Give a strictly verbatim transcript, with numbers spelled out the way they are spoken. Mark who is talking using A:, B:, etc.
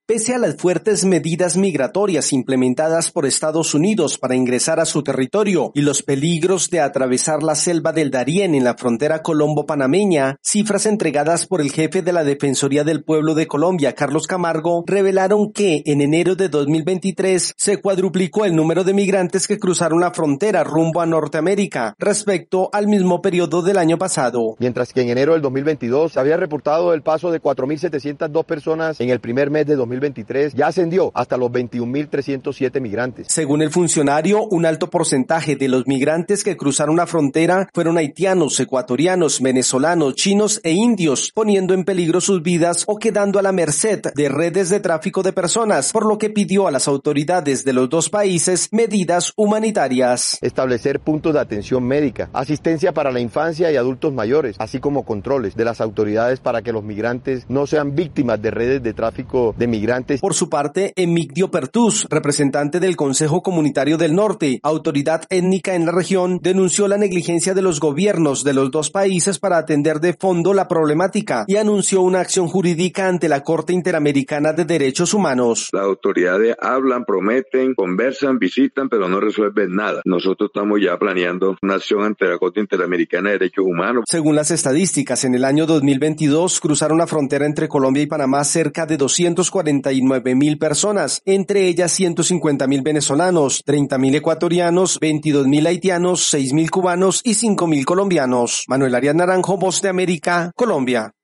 A: Pese a las fuertes medidas migratorias implementadas por Estados Unidos para ingresar a su territorio y los peligros de atravesar la selva del Darién en la frontera colombo-panameña, cifras entregadas por el jefe de la Defensoría del Pueblo de Colombia, Carlos Camargo, revelaron que en enero de dos mil veintitrés se cuadruplicó el número de migrantes que cruzaron la frontera rumbo a Norteamérica respecto al mismo periodo del año pasado.
B: Mientras que en enero del dos mil veintidós se había reportado el paso de cuatro mil setecientas dos personas, en el primer mes de dos mil veintitrés ya ascendió hasta los veintiún mil trescientos siete migrantes.
A: Según el funcionario, un alto porcentaje de los migrantes que cruzaron la frontera fueron haitianos, ecuatorianos, venezolanos, chinos e indios, poniendo en peligro sus vidas o quedando a la merced de redes de tráfico de personas, por lo que pidió a las autoridades de los dos países medidas humanitarias.
B: Establecer puntos de atención médica, asistencia para la infancia y adultos mayores, así como controles de las autoridades para que los migrantes no sean víctimas de redes de tráfico de migrantes.
A: Por su parte, Emigdio Pertús, representante del Consejo Comunitario del Norte, autoridad étnica en la región, denunció la negligencia de los gobiernos de los dos países para atender de fondo la problemática y anunció una acción jurídica ante la Corte Interamericana de Derechos Humanos.
C: Las autoridades hablan, prometen, conversan, visitan, pero no resuelven nada. Nosotros estamos ya planeando una acción ante la Corte Interamericana de Derechos Humanos.
A: Según las estadísticas, en el año dos mil veintidós cruzaron la frontera entre Colombia y Panamá cerca de doscientos cuarenta y nueve mil personas, entre ellas ciento cincuenta mil venezolanos, treinta mil ecuatorianos, veintidós mil haitianos, seis mil cubanos y cinco mil colombianos. Manuel Arias Naranjo, Voz de América, Colombia.